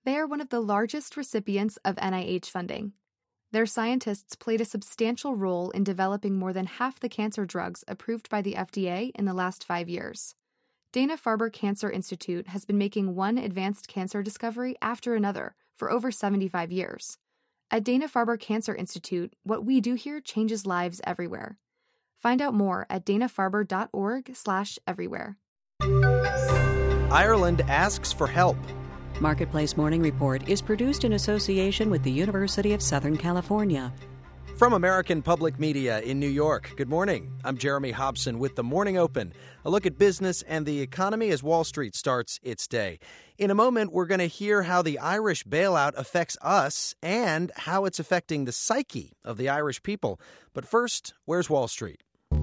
They are one of the largest recipients of NIH funding. Their scientists played a substantial role in developing more than half the cancer drugs approved by the FDA in the last 5 years. Dana-Farber Cancer Institute has been making one advanced cancer discovery after another for over 75 years. At Dana-Farber Cancer Institute, what we do here changes lives everywhere. Find out more at danafarber.org/everywhere. Ireland asks for help. Marketplace Morning Report is produced in association with the University of Southern California. From American Public Media in New York, good morning. I'm Jeremy Hobson with The Morning Open, a look at business and the economy as Wall Street starts its day. In a moment, we're going to hear how the Irish bailout affects us and how it's affecting the psyche of the Irish people. But first, where's Wall Street?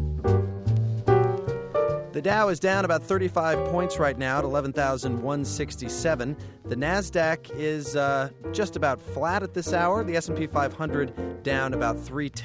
The Dow is down about 35 points right now at 11,167. The NASDAQ is just about flat at this hour. The S&P 500 down about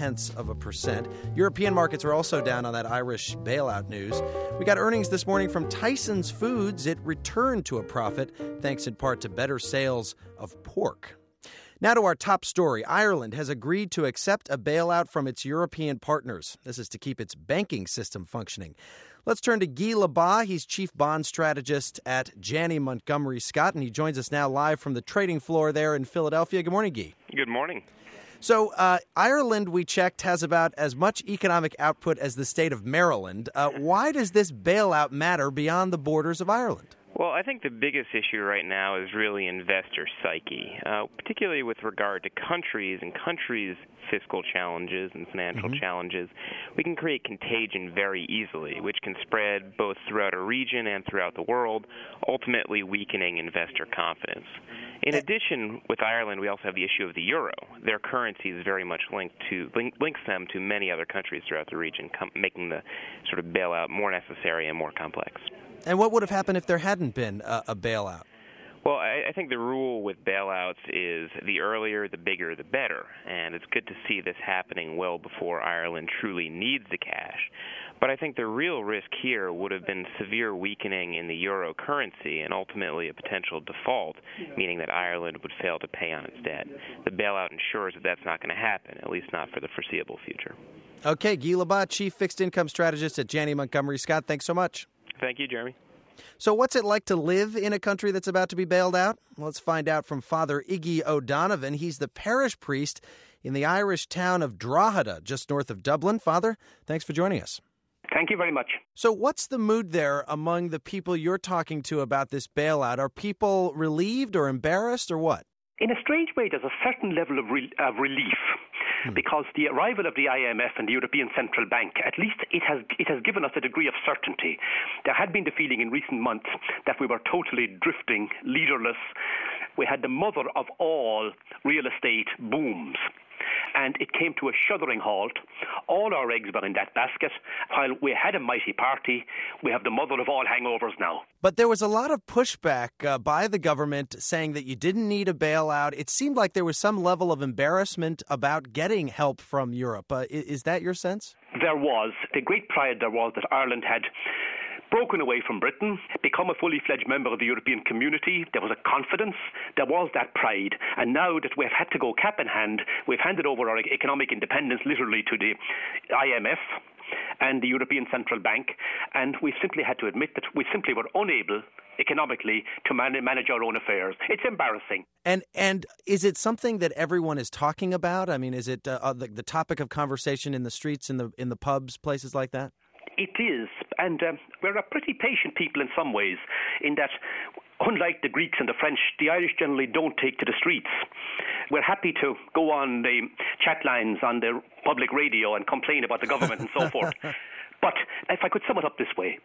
0.3%. European markets are also down on that Irish bailout news. We got earnings this morning from Tyson's Foods. It returned to a profit, thanks in part to better sales of pork. Now to our top story. Ireland has agreed to accept a bailout from its European partners. This is to keep its banking system functioning. Let's turn to Guy Labat. He's chief bond strategist at Janney Montgomery Scott, and he joins us now live from the trading floor there in Philadelphia. Good morning, Guy. Good morning. So Ireland, we checked, has about as much economic output as the state of Maryland. Why does this bailout matter beyond the borders of Ireland? Well, I think the biggest issue right now is really investor psyche, particularly with regard to countries and countries' fiscal challenges and financial challenges. We can create contagion very easily, which can spread both throughout a region and throughout the world, ultimately weakening investor confidence. In addition, with Ireland, we also have the issue of the euro. Their currency is very much links them to many other countries throughout the region, making the sort of bailout more necessary and more complex. And what would have happened if there hadn't been a bailout? Well, I think the rule with bailouts is the earlier, the bigger, the better. And it's good to see this happening well before Ireland truly needs the cash. But I think the real risk here would have been severe weakening in the euro currency and ultimately a potential default, meaning that Ireland would fail to pay on its debt. The bailout ensures that that's not going to happen, at least not for the foreseeable future. Okay, Guy Labat, chief fixed income strategist at Janney Montgomery Scott. Thanks so much. Thank you, Jeremy. So what's it like to live in a country that's about to be bailed out? Well, let's find out from Father Iggy O'Donovan. He's the parish priest in the Irish town of Drogheda, just north of Dublin. Father, thanks for joining us. Thank you very much. So what's the mood there among the people you're talking to about this bailout? Are people relieved or embarrassed or what? In a strange way, there's a certain level of relief. Because the arrival of the IMF and the European Central Bank, at least it has given us a degree of certainty. There had been the feeling in recent months that we were totally drifting, leaderless. We had the mother of all real estate booms. And it came to a shuddering halt. All our eggs were in that basket. While we had a mighty party, we have the mother of all hangovers now. But there was a lot of pushback by the government saying that you didn't need a bailout. It seemed like there was some level of embarrassment about getting help from Europe. Is that your sense? There was. The great pride there was that Ireland had broken away from Britain, become a fully fledged member of the European community. There was a confidence. There was that pride. And now that we've had to go cap in hand, we've handed over our economic independence literally to the IMF and the European Central Bank, and we simply had to admit that we simply were unable economically to manage our own affairs. It's embarrassing. And is it something that everyone is talking about? I mean, is it the topic of conversation in the streets, in the pubs, places like that? It is, and we're a pretty patient people in some ways, in that, unlike the Greeks and the French, the Irish generally don't take to the streets. We're happy to go on the chat lines on the public radio and complain about the government and so forth. But if I could sum it up this way,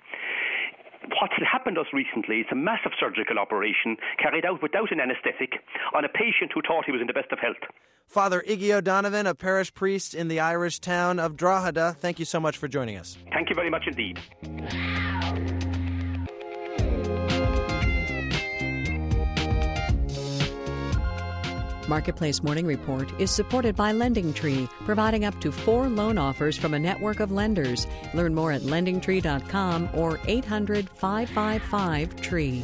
what's happened to us recently is a massive surgical operation carried out without an anaesthetic on a patient who thought he was in the best of health. Father Iggy O'Donovan, a parish priest in the Irish town of Drogheda, thank you so much for joining us. Thank you very much indeed. Marketplace Morning Report is supported by LendingTree, providing up to 4 loan offers from a network of lenders. Learn more at lendingtree.com or 800-555-TREE.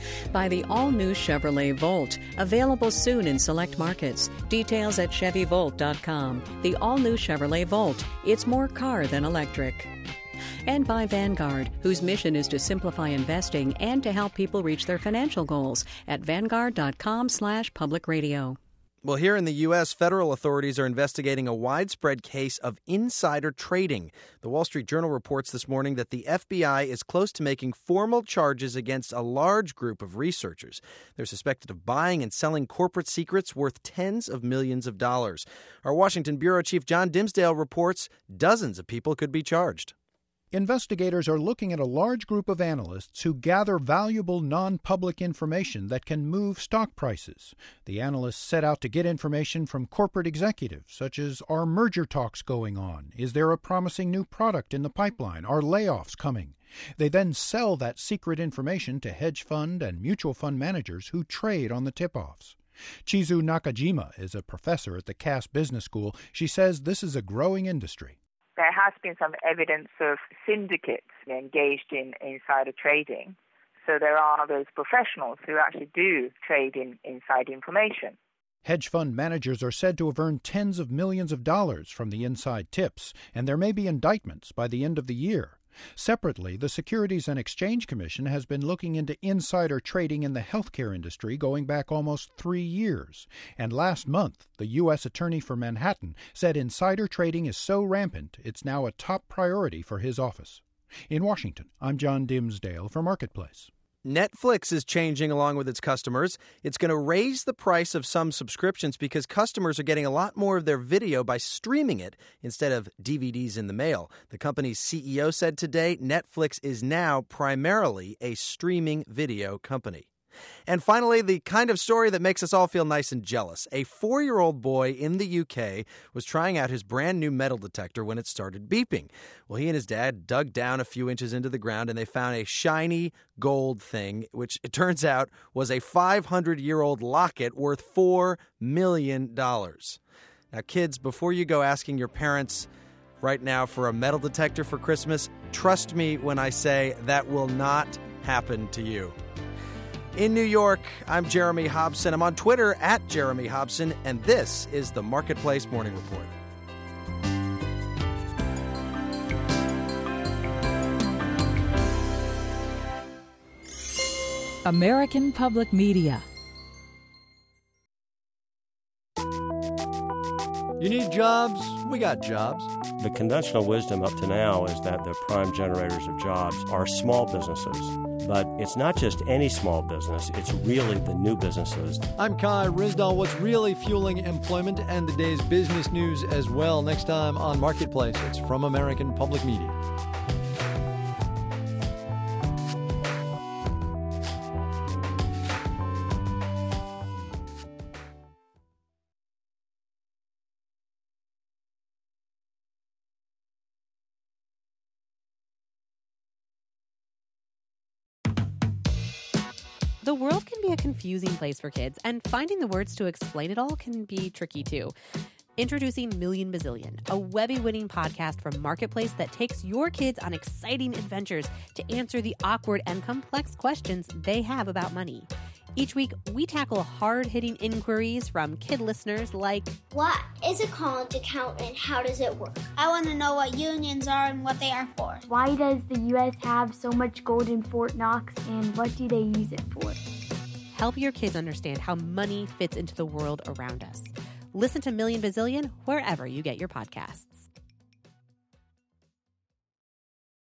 By the all-new Chevrolet Volt, available soon in select markets. Details at ChevyVolt.com. The all-new Chevrolet Volt. It's more car than electric. And by Vanguard, whose mission is to simplify investing and to help people reach their financial goals at Vanguard.com/public radio. Well, here in the U.S., federal authorities are investigating a widespread case of insider trading. The Wall Street Journal reports this morning that the FBI is close to making formal charges against a large group of researchers. They're suspected of buying and selling corporate secrets worth tens of millions of dollars. Our Washington bureau chief John Dimsdale reports dozens of people could be charged. Investigators are looking at a large group of analysts who gather valuable non-public information that can move stock prices. The analysts set out to get information from corporate executives, such as, are merger talks going on? Is there a promising new product in the pipeline? Are layoffs coming? They then sell that secret information to hedge fund and mutual fund managers who trade on the tip-offs. Chizu Nakajima is a professor at the Cass Business School. She says this is a growing industry. There has been some evidence of syndicates engaged in insider trading. So there are those professionals who actually do trade in inside information. Hedge fund managers are said to have earned tens of millions of dollars from the inside tips, and there may be indictments by the end of the year. Separately, the Securities and Exchange Commission has been looking into insider trading in the healthcare industry going back almost 3 years. And last month, the U.S. Attorney for Manhattan said insider trading is so rampant it's now a top priority for his office. In Washington, I'm John Dimsdale for Marketplace. Netflix is changing along with its customers. It's going to raise the price of some subscriptions because customers are getting a lot more of their video by streaming it instead of DVDs in the mail. The company's CEO said today Netflix is now primarily a streaming video company. And finally, the kind of story that makes us all feel nice and jealous. A 4-year-old boy in the UK was trying out his brand new metal detector when it started beeping. Well, he and his dad dug down a few inches into the ground and they found a shiny gold thing, which it turns out was a 500-year-old locket worth $4 million. Now, kids, before you go asking your parents right now for a metal detector for Christmas, trust me when I say that will not happen to you. In New York, I'm Jeremy Hobson. I'm on Twitter at Jeremy Hobson, and this is the Marketplace Morning Report. American Public Media. You need jobs? We got jobs. The conventional wisdom up to now is that the prime generators of jobs are small businesses. But it's not just any small business, it's really the new businesses. I'm Kai Risdal. What's really fueling employment and the day's business news as well. Next time on Marketplace, it's from American Public Media. The world can be a confusing place for kids, and finding the words to explain it all can be tricky too. Introducing Million Bazillion, a Webby-winning podcast from Marketplace that takes your kids on exciting adventures to answer the awkward and complex questions they have about money. Each week, we tackle hard-hitting inquiries from kid listeners like, what is a college account and how does it work? I want to know what unions are and what they are for. Why does the U.S. have so much gold in Fort Knox and what do they use it for? Help your kids understand how money fits into the world around us. Listen to Million Bazillion wherever you get your podcasts.